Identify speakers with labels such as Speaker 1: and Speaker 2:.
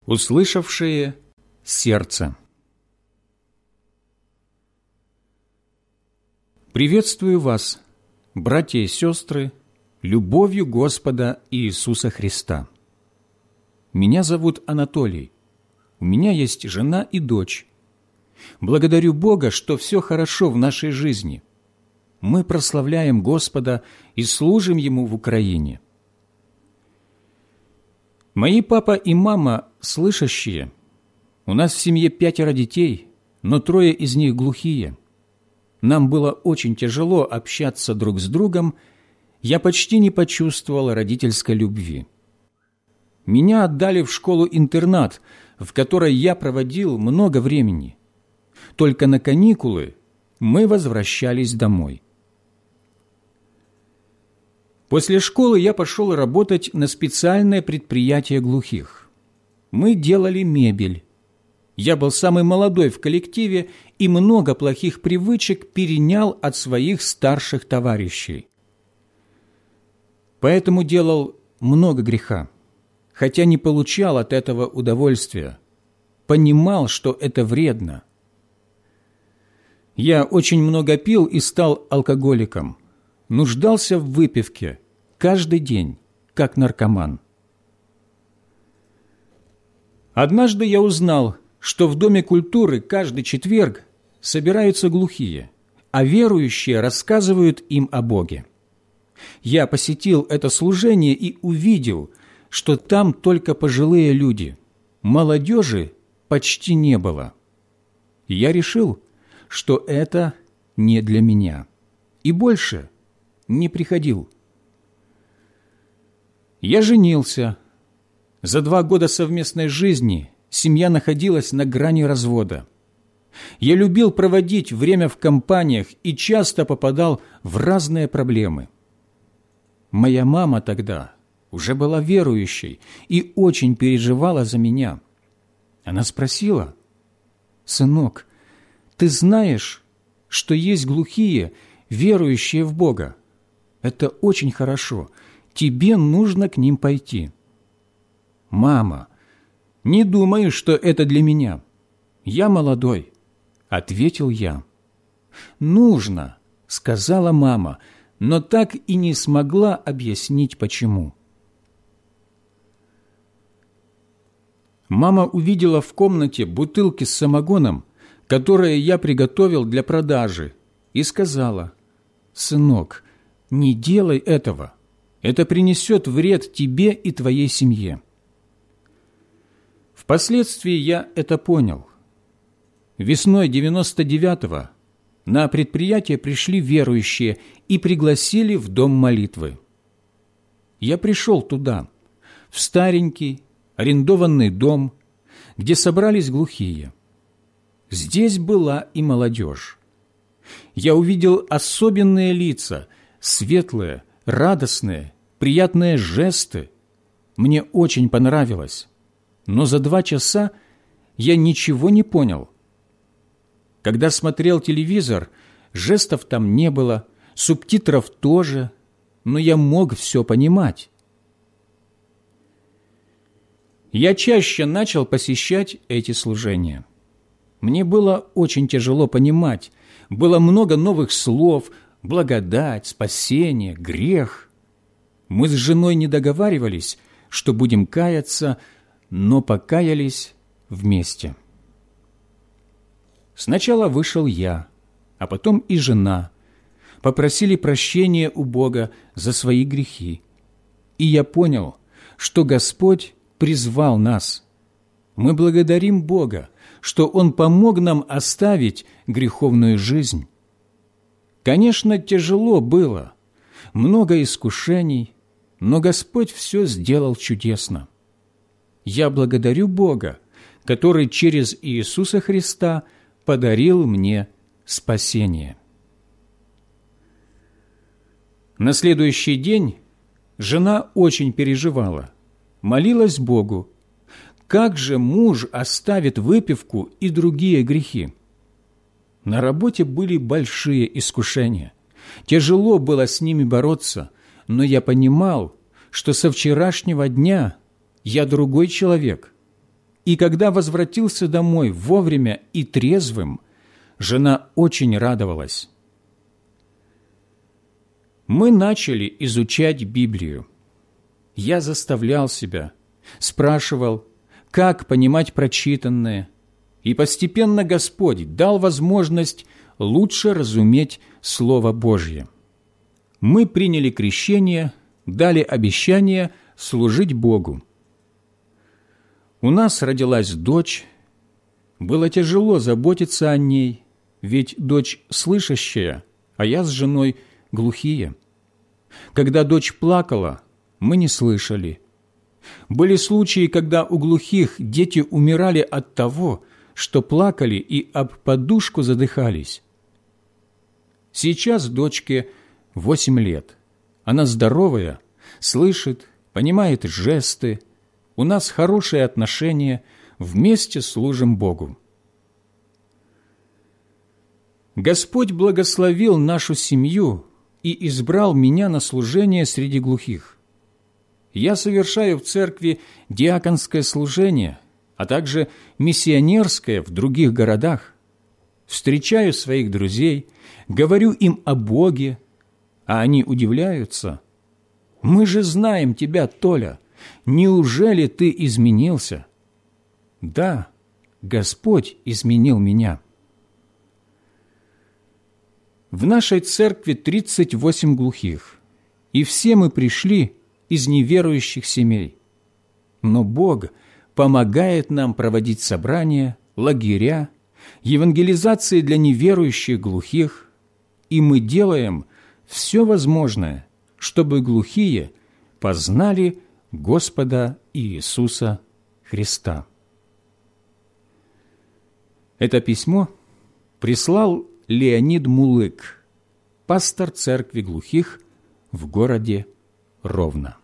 Speaker 1: Услышавшие сердце. Приветствую вас, братья и сестры, любовью Господа Иисуса Христа. Меня зовут Анатолий. У меня есть жена и дочь. Благодарю Бога, что все хорошо в нашей жизни. Мы прославляем Господа и служим Ему в Украине. Мои папа и мама слышащие. У нас в семье 5 детей, но 3 из них глухие. Нам было очень тяжело общаться друг с другом. Я почти не почувствовал родительской любви. Меня отдали в школу-интернат, в которой я проводил много времени. Только на каникулы мы возвращались домой. После школы я пошел работать на специальное предприятие глухих. Мы делали мебель. Я был самый молодой в коллективе и много плохих привычек перенял от своих старших товарищей. Поэтому делал много греха, хотя не получал от этого удовольствия. Понимал, что это вредно. Я очень много пил и стал алкоголиком. Нуждался в выпивке каждый день, как наркоман. Однажды я узнал, что в Доме культуры каждый четверг собираются глухие, а верующие рассказывают им о Боге. Я посетил это служение и увидел, что там только пожилые люди, молодежи почти не было. Я решил, что это не для меня, и больше не приходил. Я женился. За 2 года совместной жизни семья находилась на грани развода. Я любил проводить время в компаниях и часто попадал в разные проблемы. Моя мама тогда уже была верующей и очень переживала за меня. Она спросила: «Сынок, ты знаешь, что есть глухие, верующие в Бога? Это очень хорошо. Тебе нужно к ним пойти». «Мама, не думаю, что это для меня. Я молодой», — ответил я. «Нужно», — сказала мама, но так и не смогла объяснить, почему. Мама увидела в комнате бутылки с самогоном, которые я приготовил для продажи, и сказала: «Сынок, не делай этого. Это принесет вред тебе и твоей семье». Впоследствии я это понял. Весной 99-го на предприятие пришли верующие и пригласили в дом молитвы. Я пришел туда, в старенький, арендованный дом, где собрались глухие. Здесь была и молодежь. Я увидел особенные лица, светлые, радостные, приятные жесты. Мне очень понравилось, но за 2 часа я ничего не понял. Когда смотрел телевизор, жестов там не было, субтитров тоже, но я мог все понимать. Я чаще начал посещать эти служения. Мне было очень тяжело понимать, было много новых слов: благодать, спасение, грех. Мы с женой не договаривались, что будем каяться, но покаялись вместе. Сначала вышел я, а потом и жена. Попросили прощения у Бога за свои грехи. И я понял, что Господь призвал нас. Мы благодарим Бога, что Он помог нам оставить греховную жизнь. Конечно, тяжело было, много искушений, но Господь все сделал чудесно. Я благодарю Бога, который через Иисуса Христа подарил мне спасение. На следующий день жена очень переживала, молилась Богу: как же муж оставит выпивку и другие грехи? На работе были большие искушения. Тяжело было с ними бороться, но я понимал, что со вчерашнего дня я другой человек. И когда возвратился домой вовремя и трезвым, жена очень радовалась. Мы начали изучать Библию. Я заставлял себя, спрашивал, как понимать прочитанное, и постепенно Господь дал возможность лучше разуметь Слово Божье. Мы приняли крещение, дали обещание служить Богу. У нас родилась дочь. Было тяжело заботиться о ней, ведь дочь слышащая, а я с женой глухие. Когда дочь плакала, мы не слышали. Были случаи, когда у глухих дети умирали от того, что плакали и об подушку задыхались. Сейчас дочке 8 лет. Она здоровая, слышит, понимает жесты. У нас хорошие отношения, вместе служим Богу. Господь благословил нашу семью и избрал меня на служение среди глухих. Я совершаю в церкви диаконское служение, а также миссионерское в других городах. Встречаю своих друзей, говорю им о Боге, а они удивляются. «Мы же знаем тебя, Толя. Неужели ты изменился?» Да, Господь изменил меня. В нашей церкви 38 глухих, и все мы пришли из неверующих семей. Но Бог помогает нам проводить собрания, лагеря, евангелизации для неверующих глухих, и мы делаем все возможное, чтобы глухие познали Господа Иисуса Христа. Это письмо прислал Леонид Мулык, пастор церкви глухих в городе Ровно.